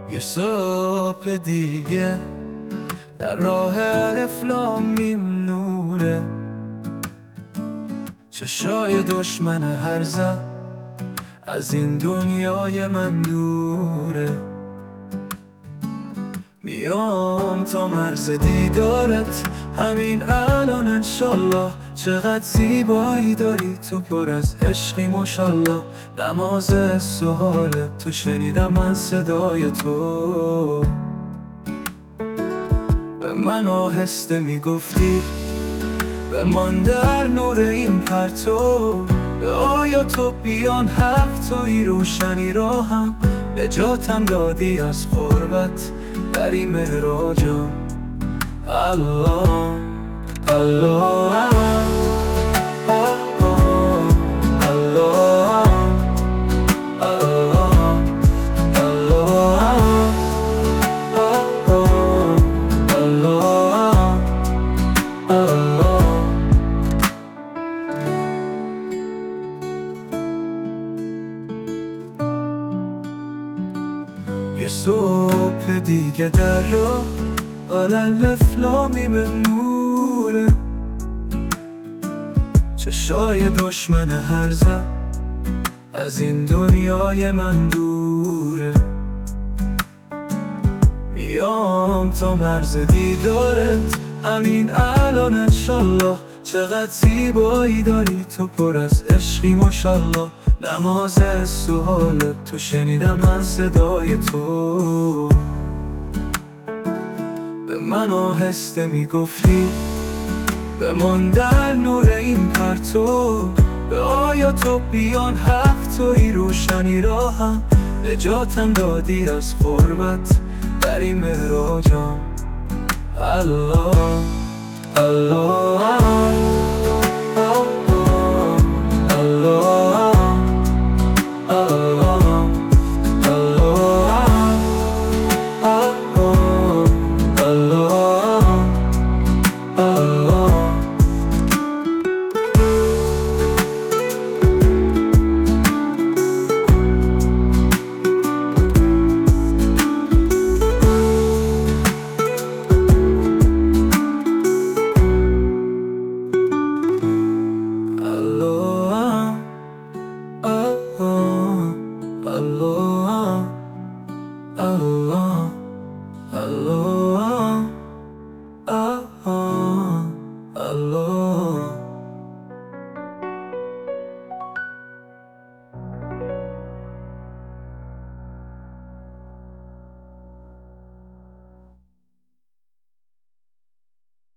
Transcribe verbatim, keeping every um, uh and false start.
یه صبح دیگه در راه الف لام میم نوره، چشای دشمن هرزه از این دنیای من دوره. میام تا مرز دیدارت همین الان انشالله، چقدر زیبایی داری تو، پر از عشقی ماشالله. نماز سوال تو شنیدم من صدای تو، به من آهسته میگفتی بمان در نور این پرتو. آیا تو بیان هفتایی روشنی راهم، نجاتم دادی از غربت در این معراجم. الله الله یه صبح دیگه در راه الف لام میم نوره، چشای دشمن هرزه از این دنیای من دوره. میام تا مرز دیدارت همین الان انشالله، چقدر زیبایی داری تو، پر از عشقی ماشالله. نماز سوال تو شنیدم من صدای تو، به من آهسته میگفتی بمان در نور این پرتو. آیا تو بیان هفتایی روشنی راهم، نجاتم دادی از غربت در این معراجم. الله الله